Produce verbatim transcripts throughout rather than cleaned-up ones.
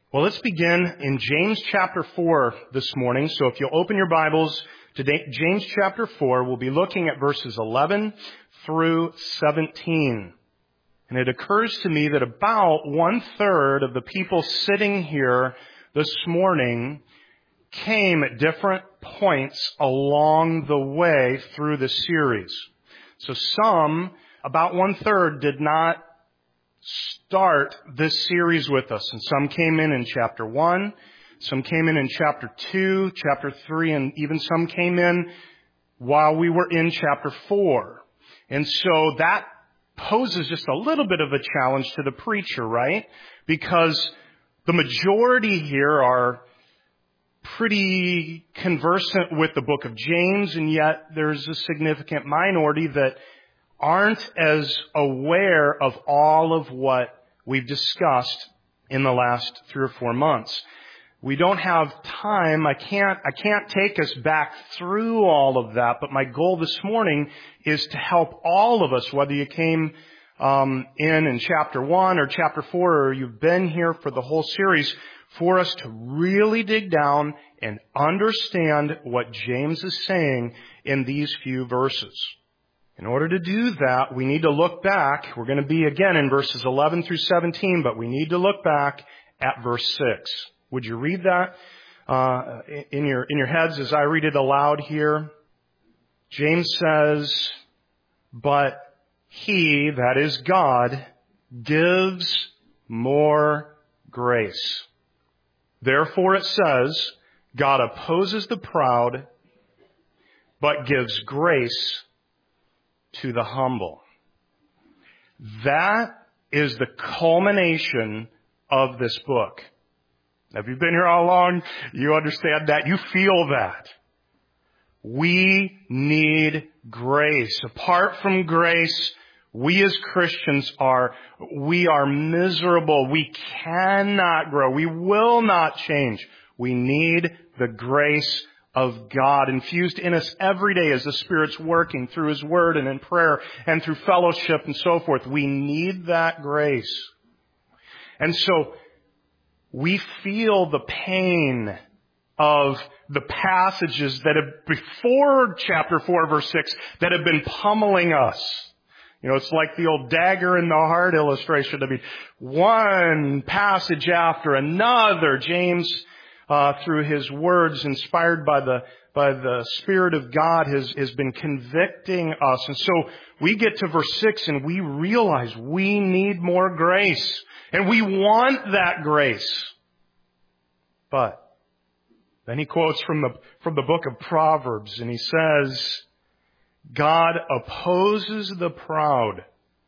Well, let's begin in James chapter four this morning. So if you'll open your Bibles to James chapter four, we'll be looking at verses eleven through seventeen. And it occurs to me that about one third of the people sitting here this morning came at different points along the way through the series. So some, about one third, did not start this series with us. And some came in in chapter one, some came in in chapter two, chapter three, and even some came in while we were in chapter four. And so that poses just a little bit of a challenge to the preacher, right? Because the majority here are pretty conversant with the book of James, and yet there's a significant minority that aren't as aware of all of what we've discussed in the last three or four months. We don't have time. I can't, I can't take us back through all of that, but my goal this morning is to help all of us, whether you came um, in in chapter one or chapter four, or you've been here for the whole series, for us to really dig down and understand what James is saying in these few verses. In order to do that, we need to look back. We're going to be again in verses eleven through seventeen, but we need to look back at verse six. Would you read that uh, in your in your heads as I read it aloud here? James says, "But he, that is God, gives more grace. Therefore it says, God opposes the proud, but gives grace to the humble." That is the culmination of this book. If you've been here all along, you understand that. You feel that. We need grace. Apart from grace, we as Christians are, we are miserable. We cannot grow. We will not change. We need the grace of God infused in us every day as the Spirit's working through His Word and in prayer and through fellowship and so forth. We need that grace. And so we feel the pain of the passages that have, before chapter four, verse six, that have been pummeling us. You know, it's like the old dagger in the heart illustration. I mean, one passage after another, James Uh, through his words, inspired by the by the Spirit of God, has has been convicting us. And so we get to verse six and we realize we need more grace. And we want that grace. But then he quotes from the from the book of Proverbs, and he says, God opposes the proud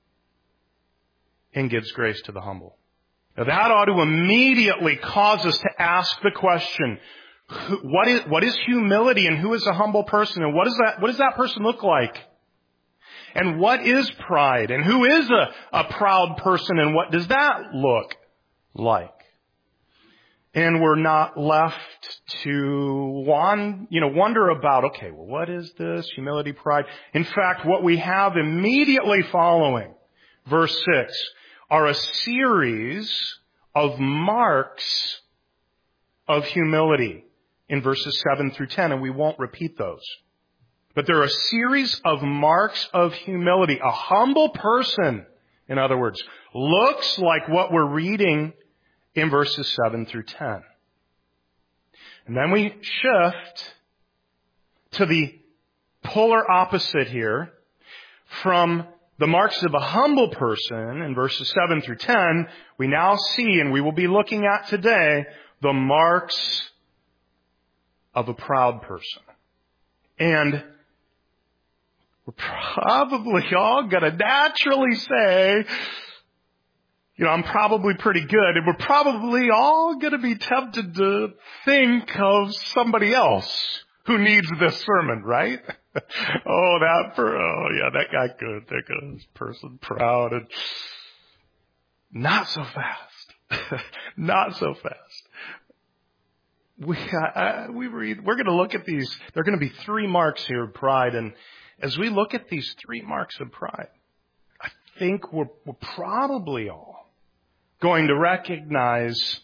and gives grace to the humble. Now that ought to immediately cause us to ask the question, who, what is, what is humility, and who is a humble person, and what is that, what does that person look like? And what is pride, and who is a, a proud person, and what does that look like? And we're not left to won, you know, wonder about, okay, well, what is this? Humility, pride. In fact, what we have immediately following verse six are a series of marks of humility in verses seven through ten, and we won't repeat those. But there are a series of marks of humility. A humble person, in other words, looks like what we're reading in verses seven through ten. And then we shift to the polar opposite here from the marks of a humble person in verses seven through ten. We now see, and we will be looking at today, the marks of a proud person. And we're probably all going to naturally say, you know, I'm probably pretty good. And we're probably all going to be tempted to think of somebody else who needs this sermon, right? oh, that, per- oh yeah, that guy good. That guy, this person proud, and not so fast. Not so fast. We, I, we read, we're going to look at these. There are going to be three marks here of pride. And as we look at these three marks of pride, I think we're, we're probably all going to recognize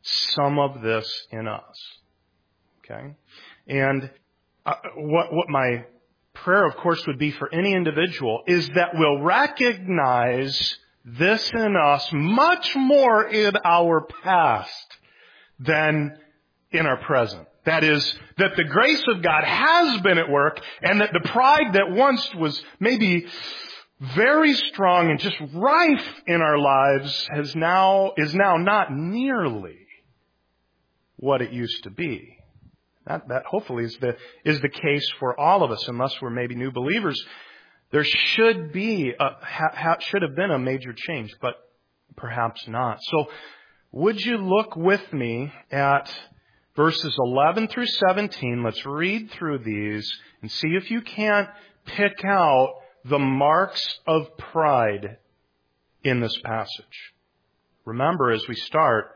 some of this in us. Okay? And uh, what, what my prayer, of course, would be for any individual is that we'll recognize this in us much more in our past than in our present. That is, that the grace of God has been at work, and that the pride that once was maybe very strong and just rife in our lives has now, is now not nearly what it used to be. That, that hopefully is the, is the case for all of us, unless we're maybe new believers. There should be, a, ha, ha, should have been a major change, but perhaps not. So, would you look with me at verses eleven through seventeen? Let's read through these and see if you can't pick out the marks of pride in this passage. Remember, as we start,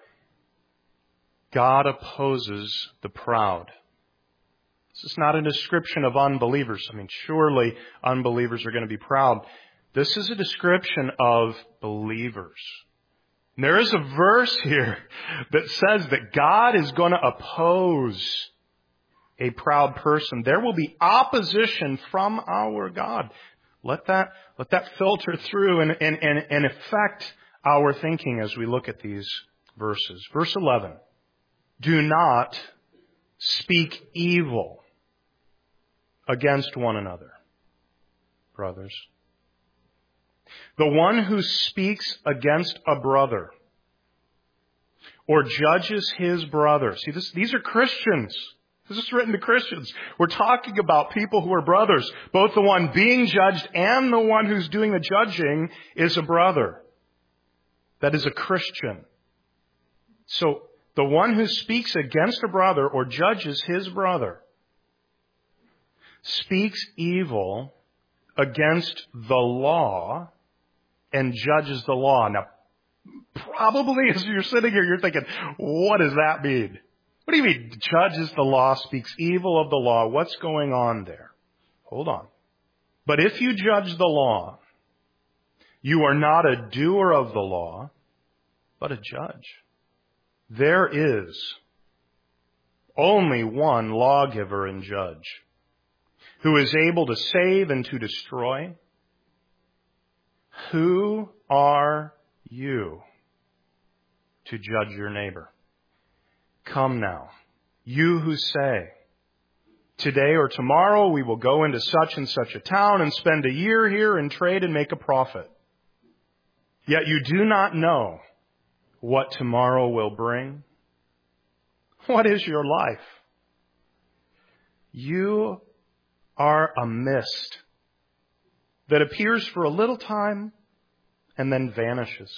God opposes the proud. This is not a description of unbelievers. I mean, surely unbelievers are going to be proud. This is a description of believers. And there is a verse here that says that God is going to oppose a proud person. There will be opposition from our God. Let that, let that filter through and, and, and, and affect our thinking as we look at these verses. Verse eleven. Do not speak evil against one another, brothers. The one who speaks against a brother or judges his brother. See, this, these are Christians. This is written to Christians. We're talking about people who are brothers. Both the one being judged and the one who's doing the judging is a brother. That is a Christian. So, the one who speaks against a brother or judges his brother speaks evil against the law and judges the law. Now, probably as you're sitting here, you're thinking, what does that mean? What do you mean, judges the law, speaks evil of the law? What's going on there? Hold on. But if you judge the law, you are not a doer of the law, but a judge. There is only one lawgiver and judge who is able to save and to destroy. Who are you to judge your neighbor? Come now, you who say, today or tomorrow we will go into such and such a town and spend a year here and trade and make a profit. Yet you do not know what tomorrow will bring. What is your life? You are a mist that appears for a little time and then vanishes.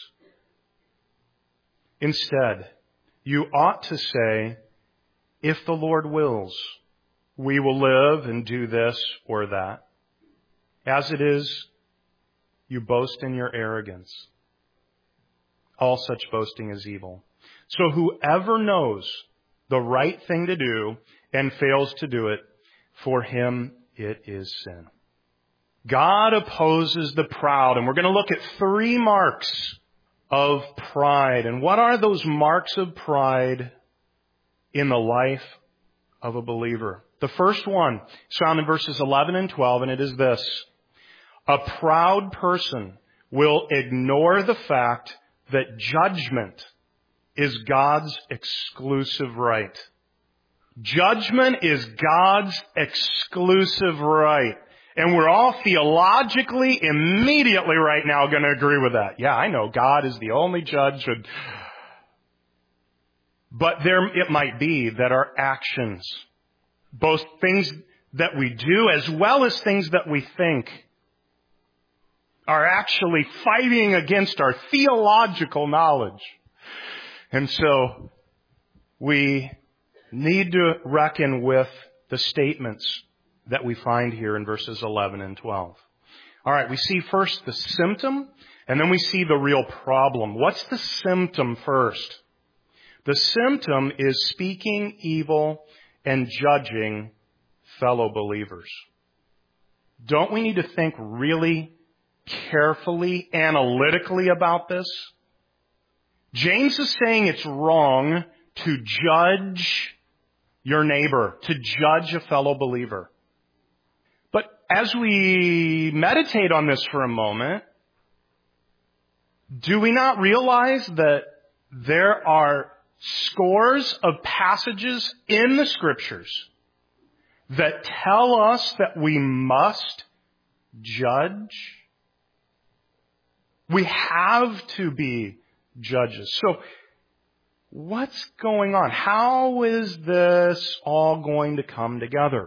Instead, you ought to say, if the Lord wills, we will live and do this or that. As it is, you boast in your arrogance. All such boasting is evil. So whoever knows the right thing to do and fails to do it, for him it is sin. God opposes the proud, and we're going to look at three marks of pride. And what are those marks of pride in the life of a believer? The first one is found in verses eleven and twelve, and it is this. A proud person will ignore the fact that judgment is God's exclusive right. Judgment is God's exclusive right. And we're all theologically, immediately right now going to agree with that. Yeah, I know God is the only judge. And... But there it might be that our actions, both things that we do as well as things that we think, are actually fighting against our theological knowledge. And so we need to reckon with the statements that we find here in verses eleven and twelve. All right, we see first the symptom, and then we see the real problem. What's the symptom first? The symptom is speaking evil and judging fellow believers. Don't we need to think really carefully, analytically about this? James is saying it's wrong to judge your neighbor, to judge a fellow believer. But as we meditate on this for a moment, do we not realize that there are scores of passages in the Scriptures that tell us that we must judge? We have to be judges. So, what's going on? How is this all going to come together?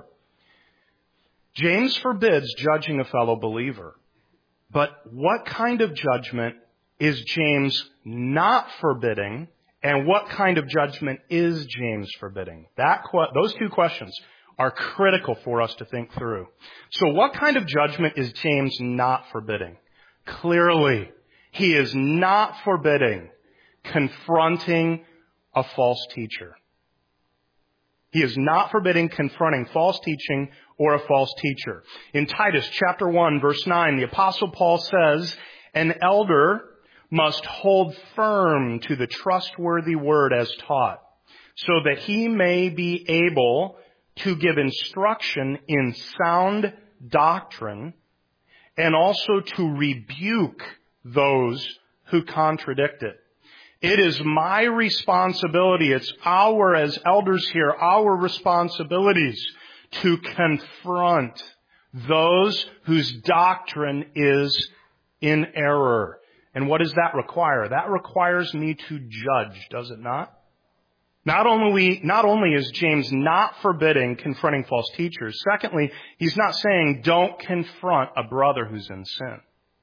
James forbids judging a fellow believer. But what kind of judgment is James not forbidding? And what kind of judgment is James forbidding? That those two questions are critical for us to think through. So what kind of judgment is James not forbidding? Clearly, he is not forbidding confronting a false teacher. He is not forbidding confronting false teaching or a false teacher. In Titus chapter one, verse nine, the Apostle Paul says, an elder must hold firm to the trustworthy word as taught, so that he may be able to give instruction in sound doctrine and also to rebuke those who contradict it. It is my responsibility, it's our, as elders here, our responsibilities to confront those whose doctrine is in error. And what does that require? That requires me to judge, does it not? Not only, not only is James not forbidding confronting false teachers, secondly, he's not saying don't confront a brother who's in sin.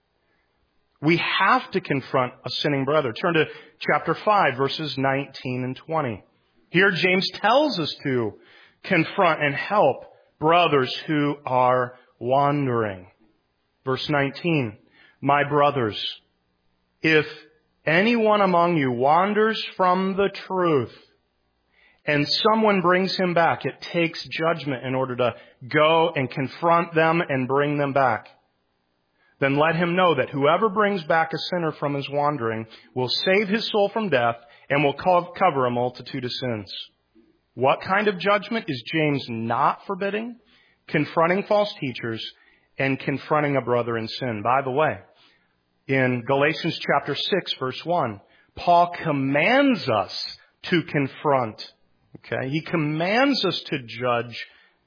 We have to confront a sinning brother. Turn to chapter five, verses nineteen and twenty. Here James tells us to confront and help brothers who are wandering. Verse nineteen, my brothers, if anyone among you wanders from the truth and someone brings him back, it takes judgment in order to go and confront them and bring them back. Then let him know that whoever brings back a sinner from his wandering will save his soul from death and will cover a multitude of sins. What kind of judgment is James not forbidding? Confronting false teachers and confronting a brother in sin. By the way, in Galatians chapter six, verse one, Paul commands us to confront. Okay, he commands us to judge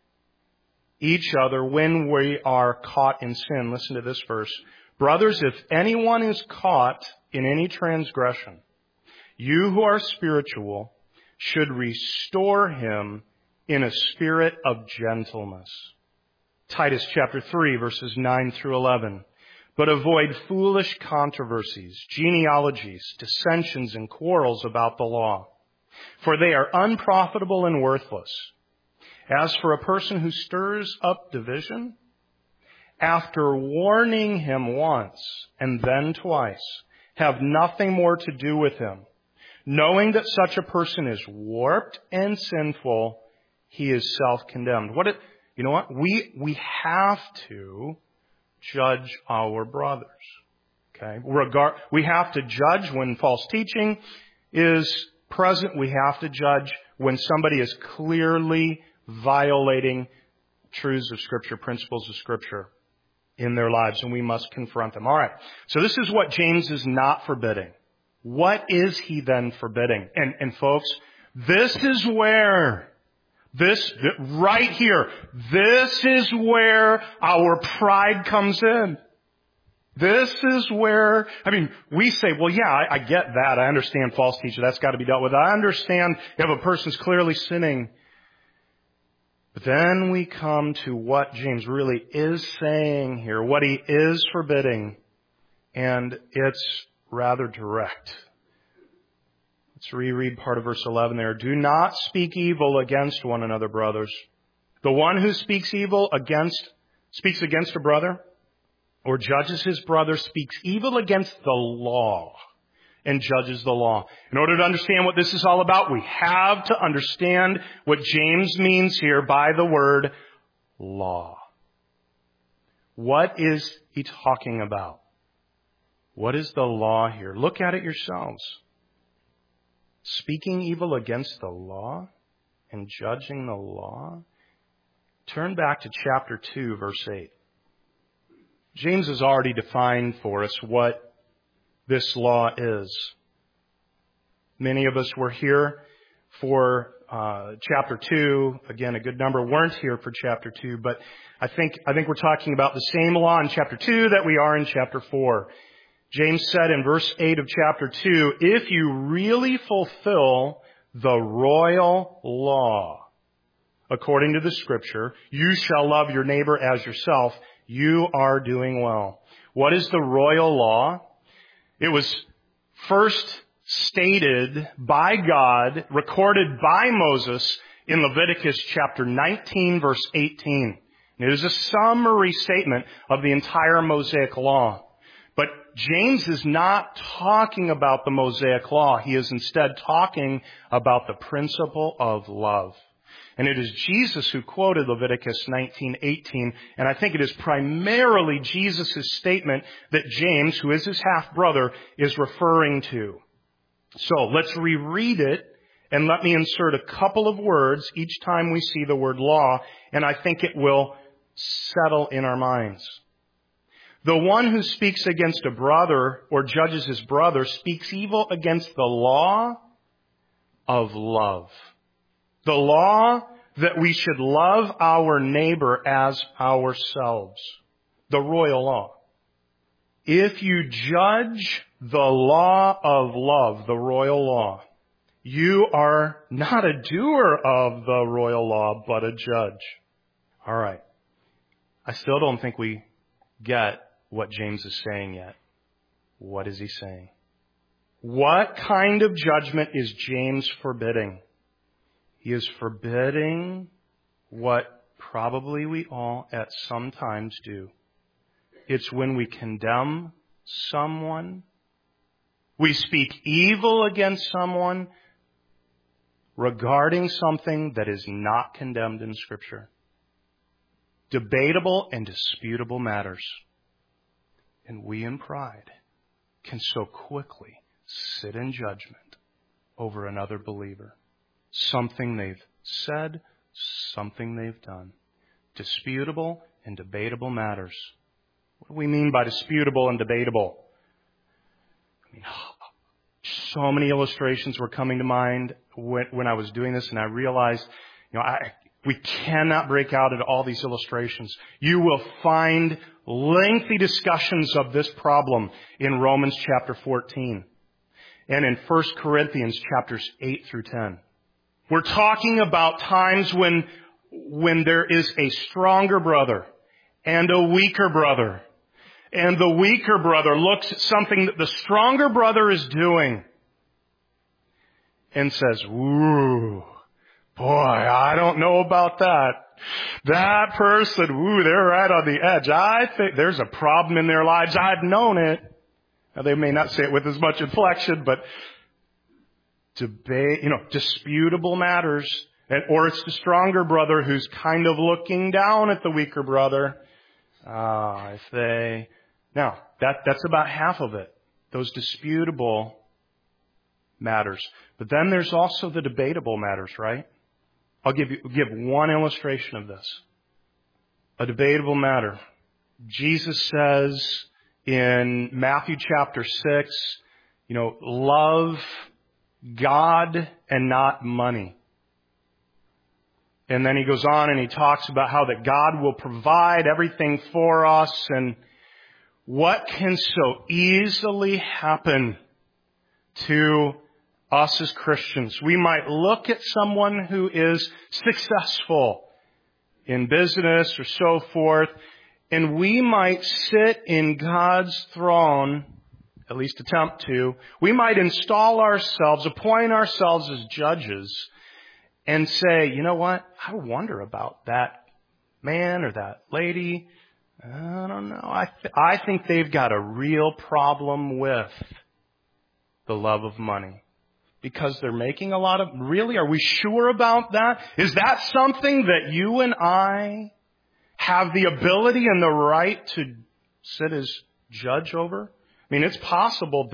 each other when we are caught in sin. Listen to this verse. Brothers, if anyone is caught in any transgression, you who are spiritual should restore him in a spirit of gentleness. Titus chapter three, verses nine through eleven. But avoid foolish controversies, genealogies, dissensions, and quarrels about the law, for they are unprofitable and worthless. As for a person who stirs up division, after warning him once and then twice, have nothing more to do with him. Knowing that such a person is warped and sinful, he is self-condemned. What it, you know what? We, we have to judge our brothers. Okay? Regard, we have to judge when false teaching is present. We have to judge when somebody is clearly violating truths of Scripture, principles of Scripture in their lives, and we must confront them. All right. So this is what James is not forbidding. What is he then forbidding? And, and folks, this is where, this, right here, this is where our pride comes in. This is where, I mean, we say, well, yeah, I, I get that. I understand false teaching. That's got to be dealt with. I understand if a person's clearly sinning. But then we come to what James really is saying here, what he is forbidding, and it's rather direct. Let's reread part of verse eleven there. Do not speak evil against one another, brothers. The one who speaks evil against, speaks against a brother, or judges his brother, speaks evil against the law and judges the law. In order to understand what this is all about, we have to understand what James means here by the word law. What is he talking about? What is the law here? Look at it yourselves. Speaking evil against the law and judging the law? Turn back to chapter two, verse eight. James has already defined for us what this law is. Many of us were here for uh, chapter two. Again, a good number weren't here for chapter two, but I think I think we're talking about the same law in chapter two that we are in chapter four. James said in verse eight of chapter two, if you really fulfill the royal law, according to the Scripture, you shall love your neighbor as yourself, you are doing well. What is the royal law? It was first stated by God, recorded by Moses in Leviticus chapter nineteen, verse eighteen. It is a summary statement of the entire Mosaic law. But James is not talking about the Mosaic law. He is instead talking about the principle of love. And it is Jesus who quoted Leviticus nineteen eighteen, and I think it is primarily Jesus' statement that James, who is his half-brother, is referring to. So let's reread it, and let me insert a couple of words each time we see the word law, and I think it will settle in our minds. The one who speaks against a brother or judges his brother speaks evil against the law of love. The law that we should love our neighbor as ourselves. The royal law. If you judge the law of love, the royal law, you are not a doer of the royal law, but a judge. All right. I still don't think we get what James is saying yet. What is he saying? What kind of judgment is James forbidding? He is forbidding what probably we all at some times do. It's when we condemn someone, we speak evil against someone regarding something that is not condemned in Scripture. Debatable and disputable matters. And we in pride can so quickly sit in judgment over another believer. Something they've said, something they've done. Disputable and debatable matters. What do we mean by disputable and debatable? I mean, so many illustrations were coming to mind when, when I was doing this, and I realized, you know, I, we cannot break out into all these illustrations. You will find lengthy discussions of this problem in Romans chapter fourteen and in First Corinthians chapters eight through ten. We're talking about times when, when there is a stronger brother and a weaker brother. And the weaker brother looks at something that the stronger brother is doing and says, "Ooh, boy, I don't know about that. That person, ooh, they're right on the edge. I think there's a problem in their lives. I've known it." Now, they may not say it with as much inflection, but debate, you know, disputable matters. And, or it's the stronger brother who's kind of looking down at the weaker brother. Ah, if they... Now, that, that's about half of it. Those disputable matters. But then there's also the debatable matters, right? I'll give you, give one illustration of this. A debatable matter. Jesus says in Matthew chapter six, you know, love God and not money. And then he goes on and he talks about how that God will provide everything for us, and what can so easily happen to us as Christians. We might look at someone who is successful in business or so forth, and we might sit in God's throne, at least attempt to. We might install ourselves, appoint ourselves as judges, and say, you know what? I wonder about that man or that lady. I don't know. I th- I think they've got a real problem with the love of money. Because they're making a lot of... Really? Are we sure about that? Is that something that you and I have the ability and the right to sit as judge over? I mean, it's possible that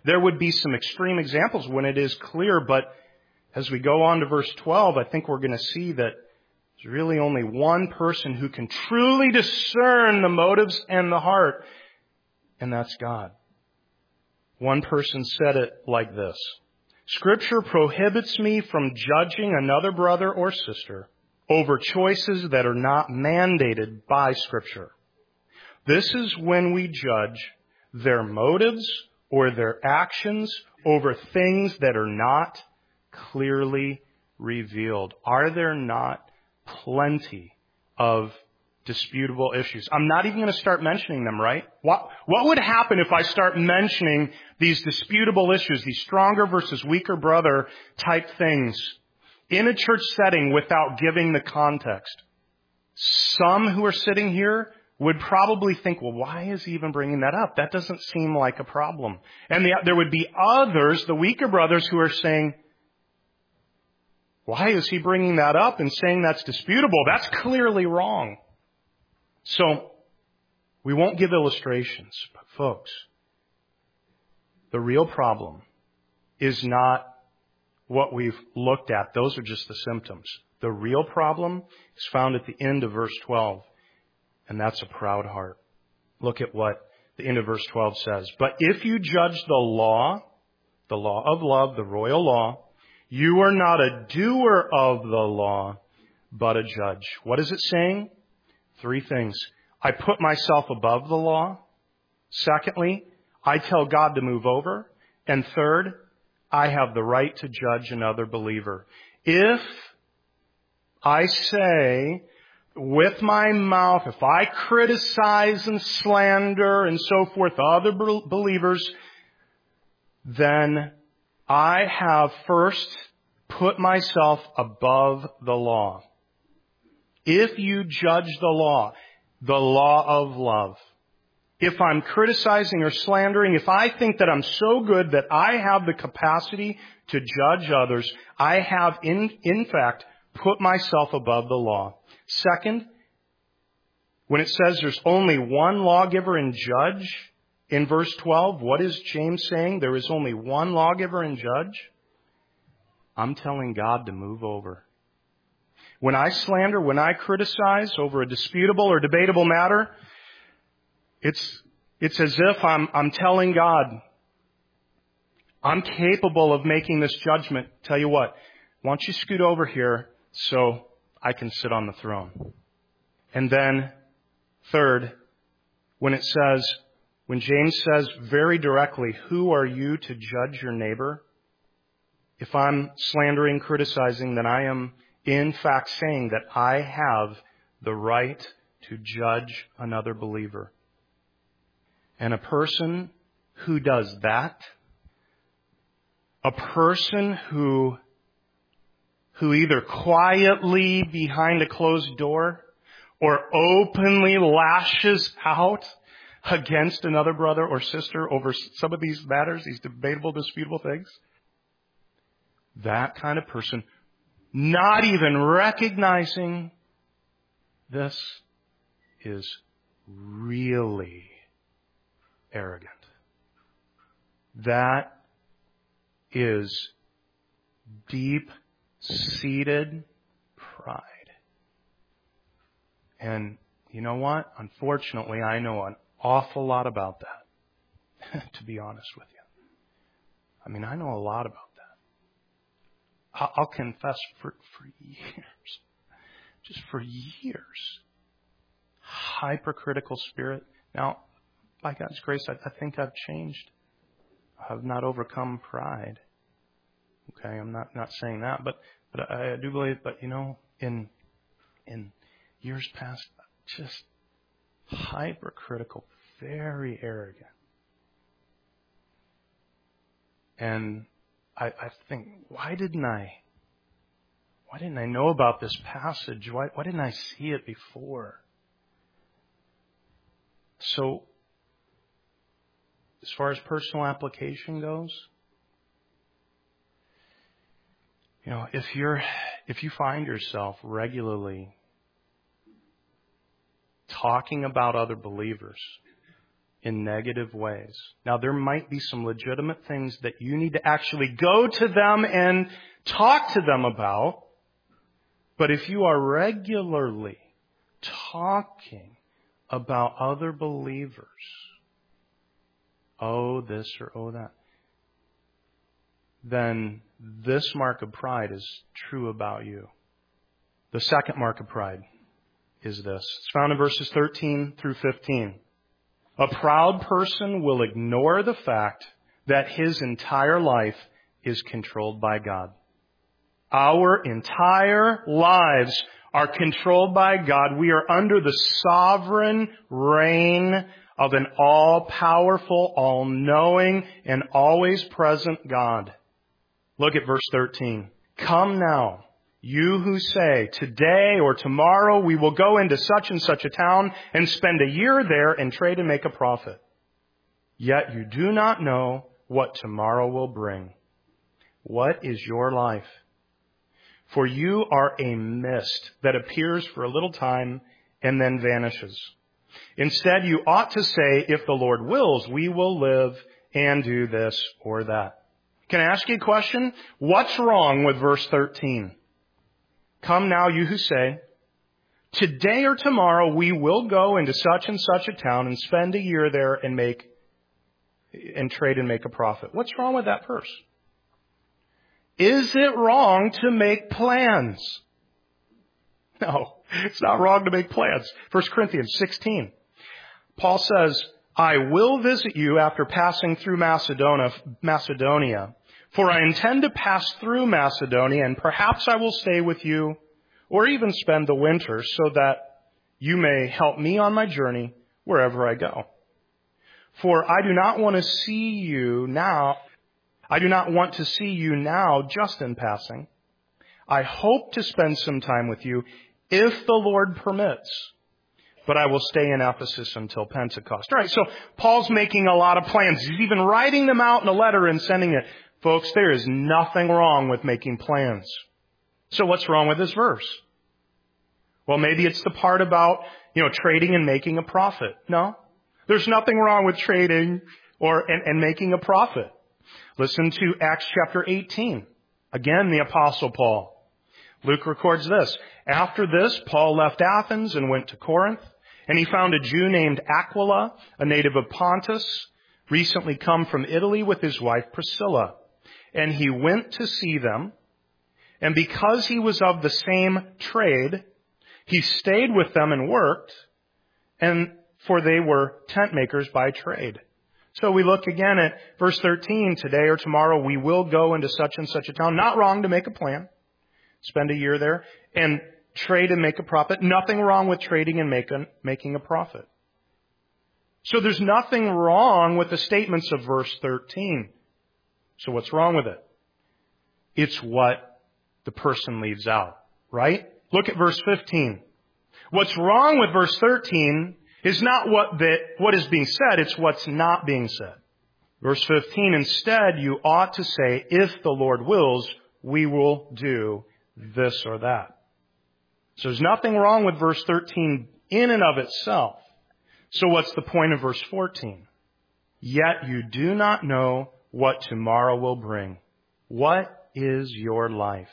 there would be some extreme examples when it is clear, but as we go on to verse twelve, I think we're going to see that there's really only one person who can truly discern the motives and the heart, and that's God. One person said it like this: Scripture prohibits me from judging another brother or sister over choices that are not mandated by Scripture. This is when we judge their motives or their actions over things that are not clearly revealed. Are there not plenty of disputable issues? I'm not even going to start mentioning them, right? What, what would happen if I start mentioning these disputable issues, these stronger versus weaker brother type things in a church setting without giving the context? Some who are sitting here would probably think, well, why is he even bringing that up? That doesn't seem like a problem. And the, there would be others, the weaker brothers, who are saying, why is he bringing that up and saying that's disputable? That's clearly wrong. So, we won't give illustrations, but folks, the real problem is not what we've looked at. Those are just the symptoms. The real problem is found at the end of verse twelve, and that's a proud heart. Look at what the end of verse twelve says. But if you judge the law, the law of love, the royal law, you are not a doer of the law, but a judge. What is it saying? Three things. I put myself above the law. Secondly, I tell God to move over. And third, I have the right to judge another believer. If I say with my mouth, if I criticize and slander and so forth other believers, then I have first put myself above the law. If you judge the law, the law of love, if I'm criticizing or slandering, if I think that I'm so good that I have the capacity to judge others, I have in, in fact put myself above the law. Second, when it says there's only one lawgiver and judge in verse twelve, what is James saying? There is only one lawgiver and judge. I'm telling God to move over. When I slander, when I criticize over a disputable or debatable matter, it's, it's as if I'm, I'm telling God, I'm capable of making this judgment. Tell you what, why don't you scoot over here so I can sit on the throne? And then, third, when it says, when James says very directly, who are you to judge your neighbor? If I'm slandering, criticizing, then I am in fact saying that I have the right to judge another believer. And a person who does that, a person who, who either quietly behind a closed door or openly lashes out against another brother or sister over some of these matters, these debatable, disputable things, that kind of person, not even recognizing this, is really arrogant. That is deep-seated pride. And you know what? Unfortunately, I know an awful lot about that, to be honest with you. I mean, I know a lot about that. I'll confess for, for years, just for years, hypercritical spirit. Now, by God's grace, I, I think I've changed. I've not overcome pride. Okay, I'm not, not saying that, but, but I, I do believe, but you know, in, in years past, just hypercritical, very arrogant. And I, I think, why didn't I, why didn't I know about this passage? Why, why didn't I see it before? So, as far as personal application goes, you know, if you're, if you find yourself regularly talking about other believers in negative ways. Now, there might be some legitimate things that you need to actually go to them and talk to them about. But if you are regularly talking about other believers, oh this or oh that, then this mark of pride is true about you. The second mark of pride is this. It's found in verses thirteen through fifteen. A proud person will ignore the fact that his entire life is controlled by God. Our entire lives are controlled by God. We are under the sovereign reign of an all-powerful, all-knowing, and always present God. Look at verse thirteen. Come now, you who say, today or tomorrow we will go into such and such a town and spend a year there and trade and make a profit. Yet you do not know what tomorrow will bring. What is your life? For you are a mist that appears for a little time and then vanishes. Instead, you ought to say, if the Lord wills, we will live and do this or that. Can I ask you a question? What's wrong with verse thirteen? Come now, you who say, today or tomorrow we will go into such and such a town and spend a year there and make and trade and make a profit. What's wrong with that verse? Is it wrong to make plans? No, it's not wrong to make plans. First Corinthians sixteen. Paul says, I will visit you after passing through Macedonia, Macedonia, for I intend to pass through Macedonia, and perhaps I will stay with you, or even spend the winter, so that you may help me on my journey wherever I go. For I do not want to see you now. I do not want to see you now just in passing. I hope to spend some time with you if the Lord permits. But I will stay in Ephesus until Pentecost. All right, so Paul's making a lot of plans. He's even writing them out in a letter and sending it. Folks, there is nothing wrong with making plans. So what's wrong with this verse? Well, maybe it's the part about, you know, trading and making a profit. No, there's nothing wrong with trading or and, and making a profit. Listen to Acts chapter eighteen. Again, the Apostle Paul. Luke records this. After this, Paul left Athens and went to Corinth, and he found a Jew named Aquila, a native of Pontus, recently come from Italy with his wife Priscilla. And he went to see them, and because he was of the same trade, he stayed with them and worked, and for they were tent makers by trade. So we look again at verse thirteen. Today or tomorrow we will go into such and such a town. Not wrong to make a plan. Spend a year there and trade and make a profit. Nothing wrong with trading and make a, making a profit. So there's nothing wrong with the statements of verse thirteen. So what's wrong with it? It's what the person leaves out, right? Look at verse fifteen. What's wrong with verse thirteen is not what the, what is being said, it's what's not being said. Verse fifteen, instead, you ought to say, if the Lord wills, we will do this or that. So there's nothing wrong with verse thirteen in and of itself. So what's the point of verse fourteen? Yet you do not know what tomorrow will bring. What is your life?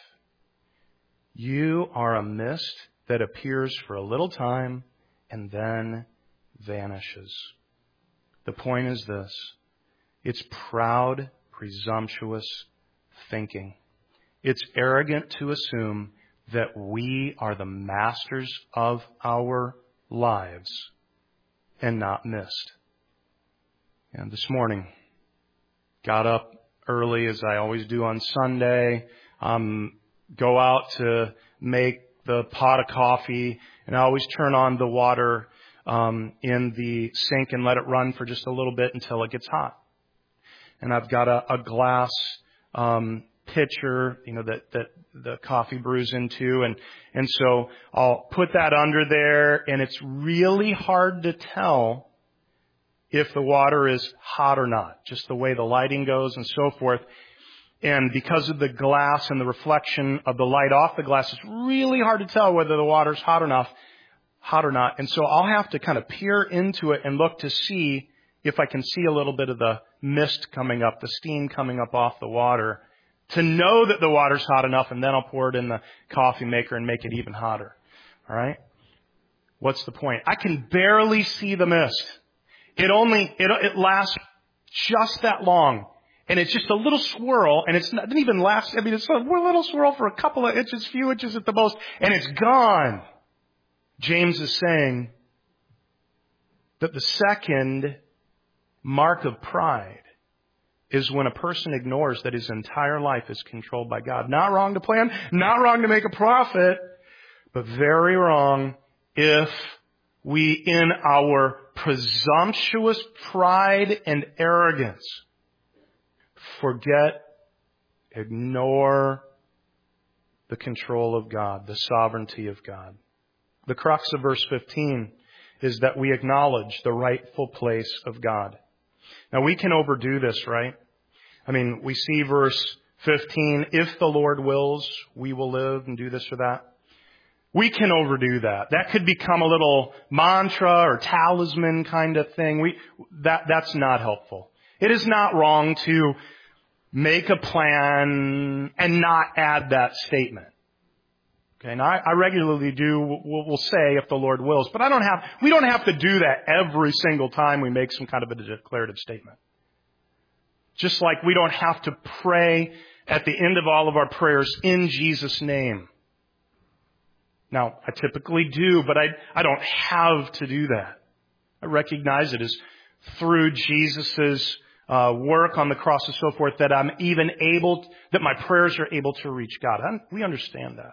You are a mist that appears for a little time and then vanishes. The point is this. It's proud, presumptuous thinking. It's arrogant to assume that we are the masters of our lives and not mist. And this morning, got up early as I always do on Sunday, um, go out to make the pot of coffee, and I always turn on the water um, in the sink and let it run for just a little bit until it gets hot. And I've got a, a glass um, pitcher, you know, that, that the coffee brews into, and and so I'll put that under there, and it's really hard to tell if the water is hot or not, just the way the lighting goes and so forth. And because of the glass and the reflection of the light off the glass, it's really hard to tell whether the water's hot enough, hot or not. And so I'll have to kind of peer into it and look to see if I can see a little bit of the mist coming up, the steam coming up off the water, to know that the water's hot enough, and then I'll pour it in the coffee maker and make it even hotter. All right? What's the point? I can barely see the mist. It only, it, it lasts just that long. And it's just a little swirl, and it's not, it doesn't even last, I mean, it's a little swirl for a couple of inches, few inches at the most, and it's gone. James is saying that the second mark of pride is when a person ignores that his entire life is controlled by God. Not wrong to plan, not wrong to make a profit, but very wrong if we, in our presumptuous pride and arrogance, forget, ignore the control of God, the sovereignty of God. The crux of verse fifteen is that we acknowledge the rightful place of God. Now we can overdo this, right? I mean, we see verse fifteen, if the Lord wills, we will live and do this or that. We can overdo that. That could become a little mantra or talisman kind of thing. We, that, that's not helpful. It is not wrong to make a plan and not add that statement. Okay, now I, I regularly do, we'll, we'll say if the Lord wills, but I don't have, we don't have to do that every single time we make some kind of a declarative statement. Just like we don't have to pray at the end of all of our prayers in Jesus' name. Now, I typically do, but I, I don't have to do that. I recognize it as through Jesus' uh, work on the cross and so forth that I'm even able, that my prayers are able to reach God. I'm, we understand that.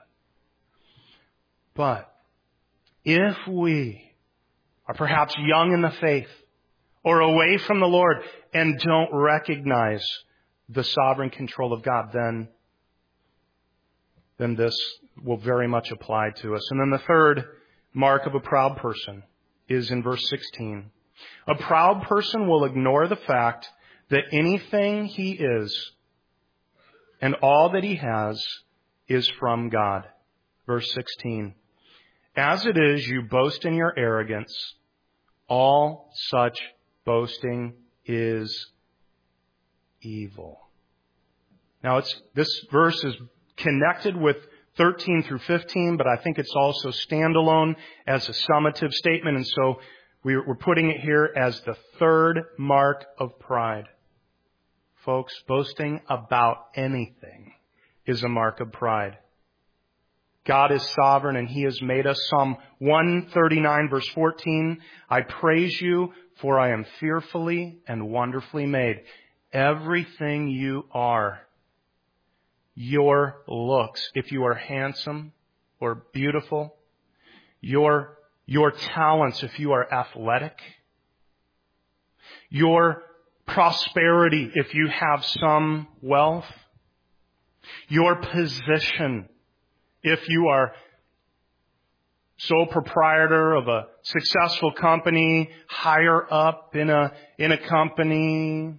But if we are perhaps young in the faith or away from the Lord and don't recognize the sovereign control of God, then, then this will very much apply to us. And then the third mark of a proud person is in verse sixteen. A proud person will ignore the fact that anything he is and all that he has is from God. Verse sixteen. As it is, you boast in your arrogance. All such boasting is evil. Now, it's, this verse is connected with thirteen through fifteen, but I think it's also standalone as a summative statement, and so we're putting it here as the third mark of pride. Folks, boasting about anything is a mark of pride. God is sovereign and He has made us. Psalm one thirty-nine verse fourteen, I praise you for I am fearfully and wonderfully made. Everything you are, your looks, if you are handsome or beautiful, your, your talents, if you are athletic, your prosperity, if you have some wealth, your position, if you are sole proprietor of a successful company, higher up in a, in a company,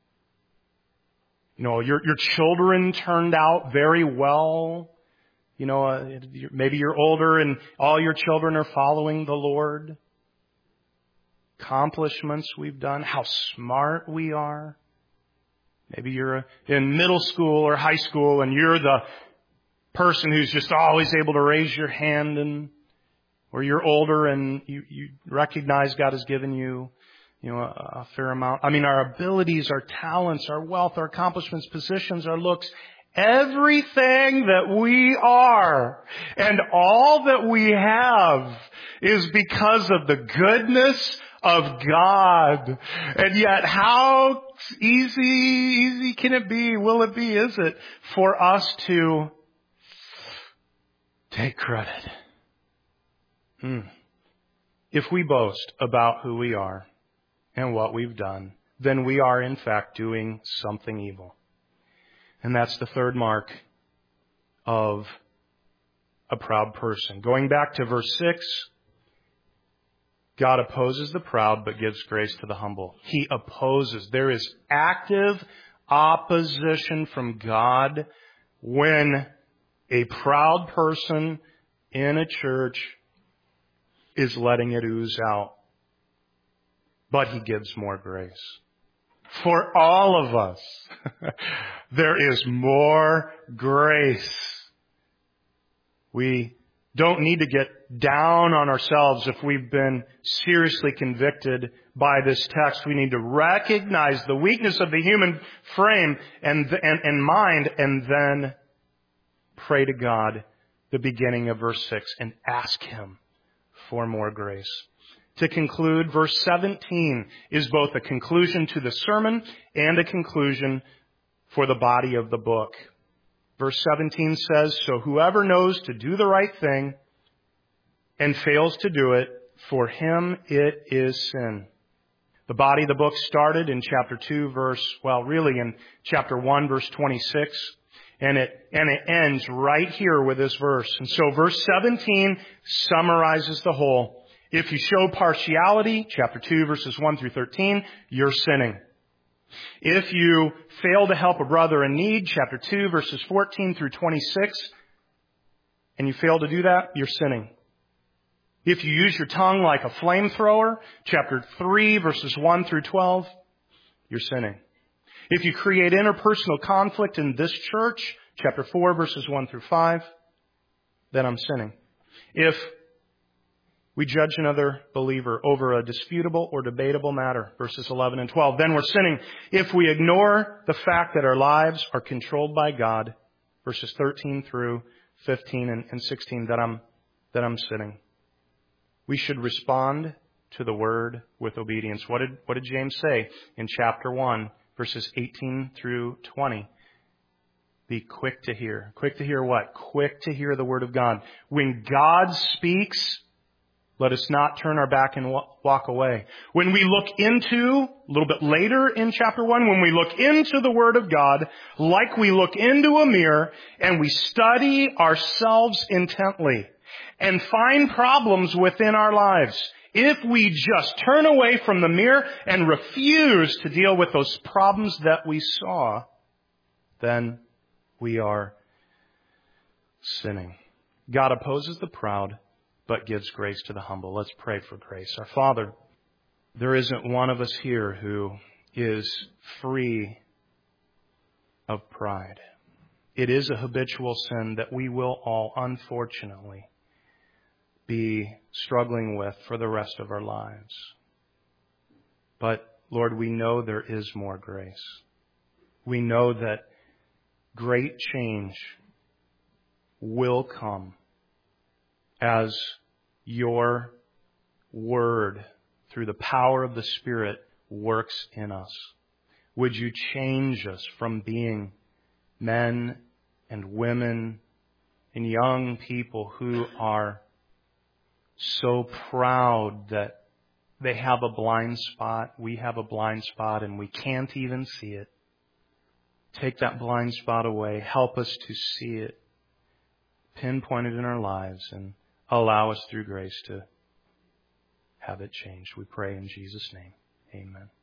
you know, your, your children turned out very well. You know, uh, maybe you're older and all your children are following the Lord. Accomplishments we've done, how smart we are. Maybe you're in middle school or high school and you're the person who's just always able to raise your hand, and or you're older and you, you recognize God has given you, you know, a, a fair amount. I mean, our abilities, our talents, our wealth, our accomplishments, positions, our looks, everything that we are and all that we have is because of the goodness of God. And yet how easy, easy can it be, will it be, is it, for us to take credit? Hmm. If we boast about who we are and what we've done, then we are in fact doing something evil. And that's the third mark of a proud person. Going back to verse six, God opposes the proud but gives grace to the humble. He opposes. There is active opposition from God when a proud person in a church is letting it ooze out. but He gives more grace. For all of us, there is more grace. We don't need to get down on ourselves if we've been seriously convicted by this text. We need to recognize the weakness of the human frame and, and, and mind, and then pray to God, the beginning of verse six, and ask Him for more grace. To conclude, verse seventeen is both a conclusion to the sermon and a conclusion for the body of the book. Verse seventeen says, "So whoever knows to do the right thing and fails to do it, for him it is sin." The body of the book started in chapter two, verse, well, really in chapter one, verse twenty-six. And it, and it ends right here with this verse. And so verse seventeen summarizes the whole. If you show partiality, chapter two, verses one through thirteen, you're sinning. If you fail to help a brother in need, chapter two, verses fourteen through twenty-six, and you fail to do that, you're sinning. If you use your tongue like a flamethrower, chapter three, verses one through twelve, you're sinning. If you create interpersonal conflict in this church, chapter four, verses one through five, then I'm sinning. If we judge another believer over a disputable or debatable matter, verses eleven and twelve, then we're sinning. If we ignore the fact that our lives are controlled by God, verses thirteen through fifteen and, and sixteen, that I'm, that I'm sinning. We should respond to the word with obedience. What did, what did James say in chapter one, verses eighteen through twenty? Be quick to hear. Quick to hear what? Quick to hear the word of God. When God speaks, let us not turn our back and walk away. When we look into, a little bit later in chapter one, when we look into the Word of God, like we look into a mirror and we study ourselves intently and find problems within our lives, if we just turn away from the mirror and refuse to deal with those problems that we saw, then we are sinning. God opposes the proud, but gives grace to the humble. Let's pray for grace. Our Father, there isn't one of us here who is free of pride. It is a habitual sin that we will all, unfortunately, be struggling with for the rest of our lives. But, Lord, we know there is more grace. We know that great change will come as your word, through the power of the Spirit, works in us. Would you change us from being men and women and young people who are so proud that they have a blind spot, we have a blind spot, and we can't even see it. Take that blind spot away. Help us to see it pinpointed in our lives, and allow us through grace to have it changed. We pray in Jesus' name. Amen.